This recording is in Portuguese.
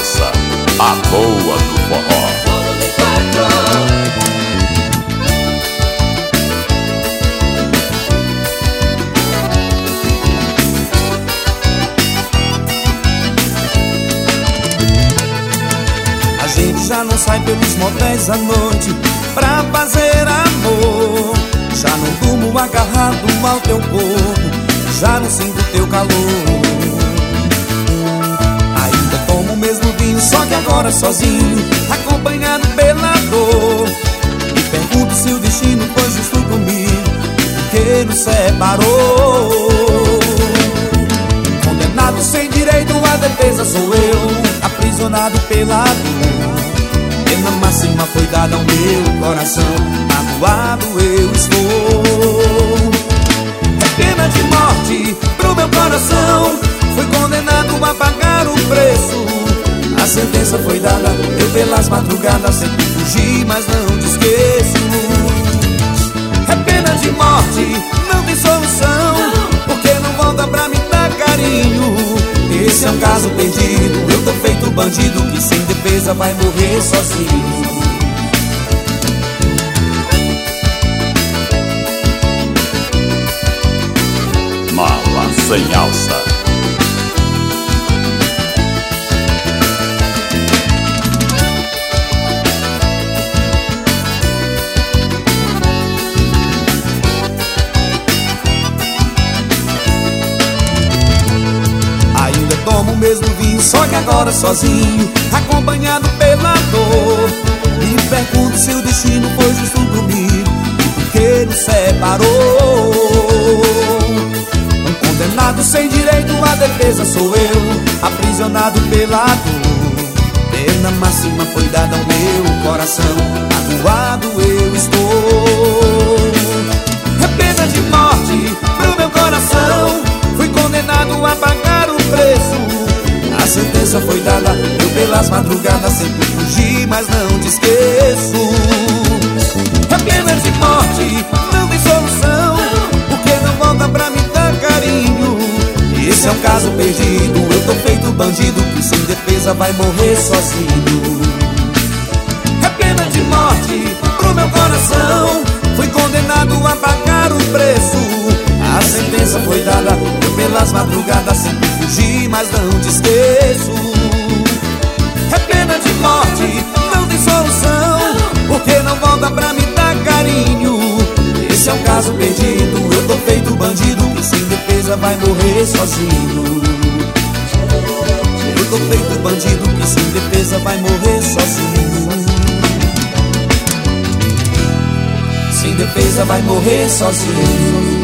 Alça, a boa do forró. A gente já não sai pelos motéis à noite pra fazer amor. Já não durmo agarrado ao teu corpo, já não sinto teu calor. Ainda tomo o mesmo vinho, só que agora sozinho, acompanhado pela dor. Me pergunto se o destino foi justo comigo, porque nos separou. Condenado sem direito à defesa sou eu, aprisionado pela dor. Pena máxima foi dada ao meu coração, magoado eu estou. É pena de morte pro meu coração, fui condenado a pagar o preço. A sentença foi dada, eu pelas madrugadas sempre fugi, mas não te esqueço. É pena de morte, não tem solução, porque não volta pra me dar carinho. Esse é um caso perdido, eu tô feito bandido que sem defesa vai morrer sozinho. Mala sem alça. Ainda tomo o mesmo vinho, só que agora sozinho, acompanhado pela dor. Me pergunto se o destino foi justo comigo, porque nos separou. Um condenado sem direito à defesa sou eu, aprisionado pela dor. Pena máxima foi dada ao meu coração, magoado eu estou. É pena de morte pro meu coração, fui condenado a pagar o preço. A sentença foi dada, eu pelas madrugadas sempre fugi, mas não te esqueço. É pena de morte, não tem solução, porque não volta pra me dar carinho. Esse é um caso perdido, eu tô feito bandido que sem defesa vai morrer sozinho. É pena de morte pro meu coração, fui condenado a pagar o preço. A sentença foi dada, eu pelas madrugadas sempre fugi, mas não te esqueço. É pena de morte, não tem solução, porque não volta pra me dar carinho. Esse é um caso perdido, eu tô feito bandido que sem defesa vai morrer sozinho. Eu tô feito bandido que sem defesa vai morrer sozinho. Sem defesa vai morrer sozinho.